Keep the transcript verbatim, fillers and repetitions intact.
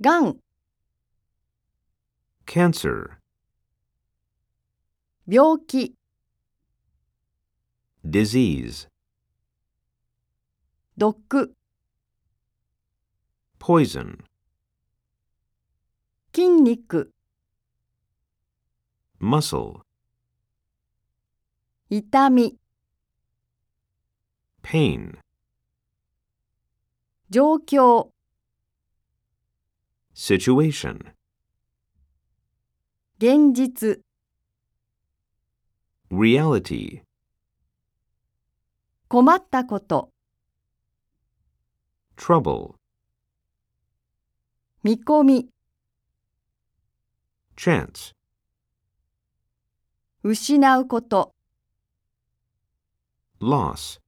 がん、 cancer, 病気、 disease, 毒、 poison, 筋肉、 muscle, 痛み、 pain, 状況、 situation, 現実、 reality, 困ったこと、 trouble, 見込み、 chance, 失うこと。 loss.